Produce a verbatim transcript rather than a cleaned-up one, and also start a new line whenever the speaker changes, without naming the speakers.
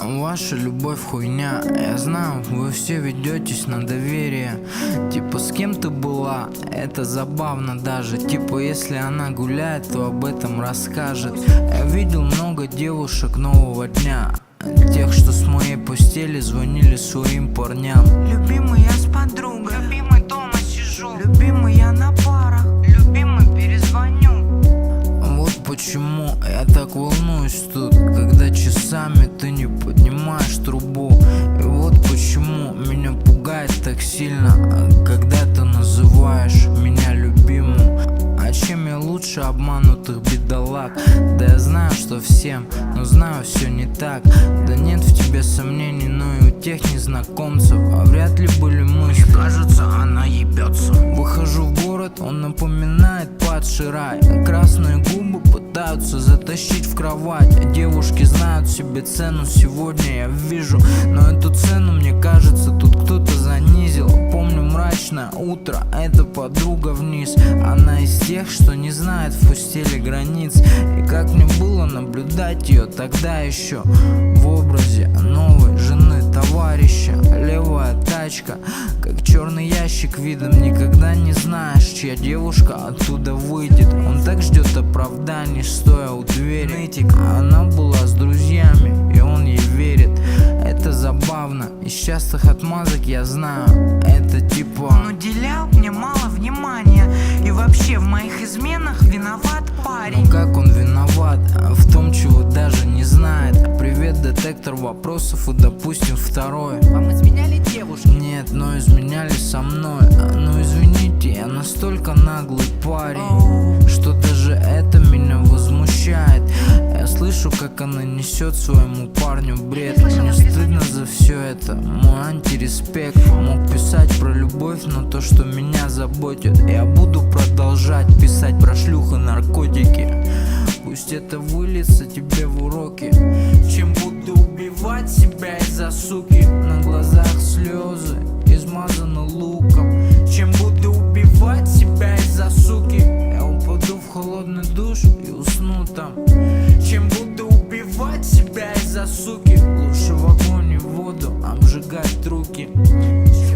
Ваша любовь хуйня, я знаю, вы все ведетесь на доверие. Типа с кем ты была, это забавно даже. Типа если она гуляет, то об этом расскажет. Я видел много девушек нового дня, тех, что с моей постели звонили своим парням.
Любимый, я с подругой, любимый, дома сижу, любимый, я на парах, любимый, перезвоню.
Вот почему я так волнуюсь тут, когда часами ты не поднимаешь трубу. И вот почему меня пугает так сильно, когда ты называешь меня любимым. А чем я лучше обманутых бедолаг? Да я знаю, что всем, но знаю, все не так. Да нет в тебе сомнений, но и у тех незнакомцев а вряд ли были мысли.
Мне кажется, она ебется.
Выхожу в город, он напоминает падший рай. Красные губы пытаются затащить в кровать, а девушки знают себе цену. Сегодня я вижу, но эту цену, мне кажется, тут кто-то занизил. Помню мрачное утро, эта подруга вниз. Она из тех, что не знает в постели границ. И как мне было наблюдать ее тогда еще в образе новой жены товарища. Левая тачка, как черный ящик видом. Никогда не знаешь, чья девушка оттуда выйдет. Он так ждет оправданий, стоя у двери. Нытик, она была с друзьями, и он ей верит. Это забавно, из частых отмазок я знаю, это типа
Он уделял мне мало внимания, и вообще в моих изменах виноват парень.
Ну как он виноват в том, чего даже не знает? Привет, детектор вопросов, и допустим второй.
Вам изменяли девушки?
Нет, но изменяли со мной. Ну извините, я настолько наглый парень, что даже это меня возмущает. Я слышу, как она несет своему парню бред. Мне стыдно за все это, мой антиреспект. Мог писать про любовь, но то, что меня заботит, я буду продолжать писать про шлюх и наркотики. Пусть это выльется тебе в уроки, чем буду убивать себя из-за суки. На глазах слезы, измазаны луком. Чем буду убивать себя из-за суки, я упаду в холодный душ и усну там. Чем буду убивать себя из-за суки, лучше в огонь и воду обжигать руки.